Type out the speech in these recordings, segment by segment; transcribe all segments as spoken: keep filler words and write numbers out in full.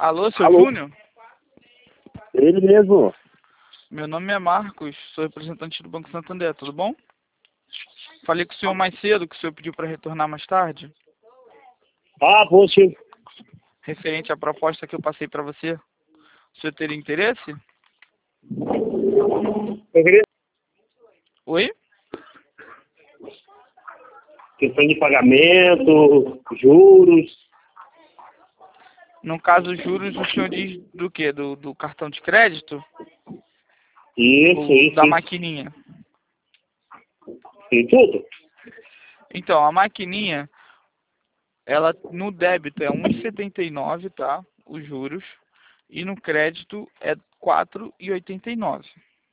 Alô, seu Alô? Júnior? Ele mesmo. Meu nome é Marcos, sou representante do Banco Santander, tudo bom? Falei com o senhor mais cedo, que o senhor pediu para retornar mais tarde, Ah, poxa. referente à proposta que eu passei para você. O senhor teria interesse? Eu queria Oi? questão de pagamento, juros. No caso, os juros, o senhor diz do quê? Do, do cartão de crédito? Isso, Ou isso, da isso. maquininha? Tem tudo. Então, a maquininha, ela no débito é um vírgula setenta e nove, tá? Os juros. E no crédito é quatro vírgula oitenta e nove.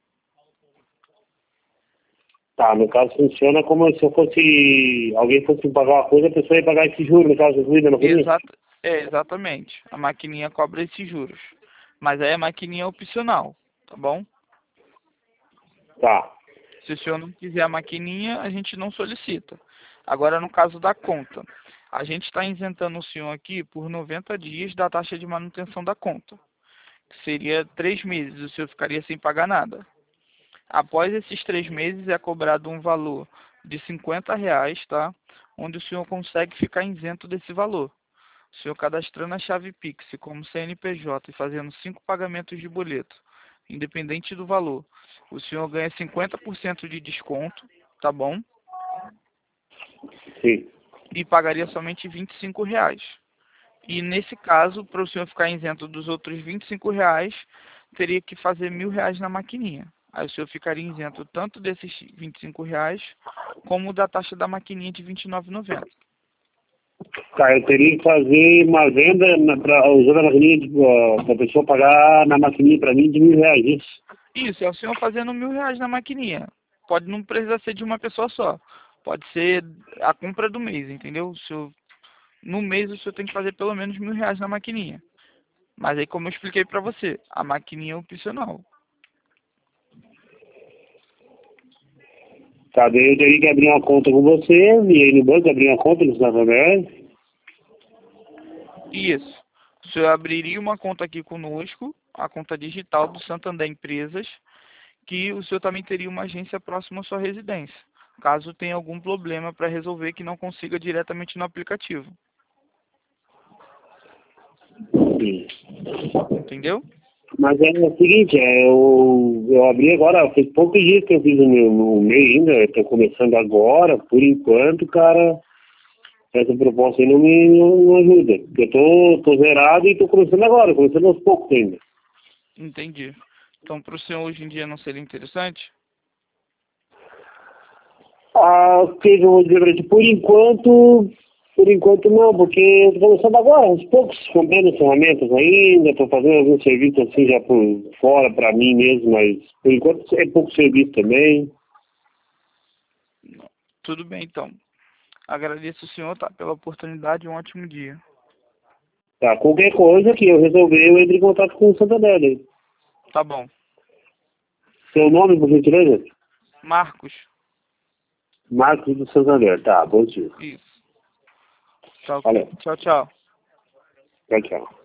Tá, no caso funciona como se eu fosse. Alguém fosse pagar uma coisa, a pessoa ia pagar esse juro, no caso do não foi isso? Exato, é, exatamente. A maquininha cobra esses juros. Mas aí a maquininha é opcional, tá bom? Tá. Se o senhor não quiser a maquininha, a gente não solicita. Agora, no caso da conta, a gente está isentando o senhor aqui por noventa dias da taxa de manutenção da conta, que seria três meses, o senhor ficaria sem pagar nada. Após esses três meses é cobrado um valor de cinquenta reais, tá? Onde o senhor consegue ficar isento desse valor. O senhor cadastrando a chave Pix como C N P J e fazendo cinco pagamentos de boleto, independente do valor, o senhor ganha cinquenta por cento de desconto, tá bom? Sim. E pagaria somente vinte e cinco reais. E nesse caso, para o senhor ficar isento dos outros vinte e cinco reais, teria que fazer mil reais na maquininha. Aí o senhor ficaria isento tanto desses vinte e cinco reais, como da taxa da maquininha de vinte e nove reais e noventa centavos. Tá, eu teria que fazer uma venda na, pra, usando a maquininha para a pessoa pagar na maquininha para mim de mil reais, isso. Isso, é o senhor fazendo mil reais na maquininha. Pode não precisar ser de uma pessoa só. Pode ser a compra do mês, entendeu? O senhor, no mês o senhor tem que fazer pelo menos mil reais na maquininha. Mas aí, como eu expliquei para você, a maquininha é opcional. Tá, daí eu teria que abrir uma conta com você, e aí no banco abrir uma conta no Santander. Isso. O senhor abriria uma conta aqui conosco, a conta digital do Santander Empresas, que o senhor também teria uma agência próxima à sua residência, caso tenha algum problema para resolver que não consiga diretamente no aplicativo. Sim. Entendeu? Mas é o seguinte, é, eu, eu abri agora, faz poucos dias que eu fiz o meu no mês ainda, eu tô começando agora, por enquanto, cara, essa proposta aí não me não, não ajuda. Porque eu tô, tô zerado e tô começando agora, começando aos poucos ainda. Entendi. Então, para o senhor hoje em dia não seria interessante? Ah, o que eu vou dizer pra ti? Por enquanto, por enquanto não, porque eu tô começando agora, aos poucos, comprando ferramentas ainda, tô fazendo alguns serviços assim já por fora pra mim mesmo, mas por enquanto é pouco serviço também. Tudo bem, então. Agradeço o senhor, tá, pela oportunidade e um ótimo dia. Tá, qualquer coisa que eu resolver, eu entro em contato com o Santander. Aí. Tá bom. Seu nome, por gentileza? Marcos. Marcos do Santander. Tá, bom dia. Isso. Tá ok. Valeu. Tchau, tchau. Tchau, tchau.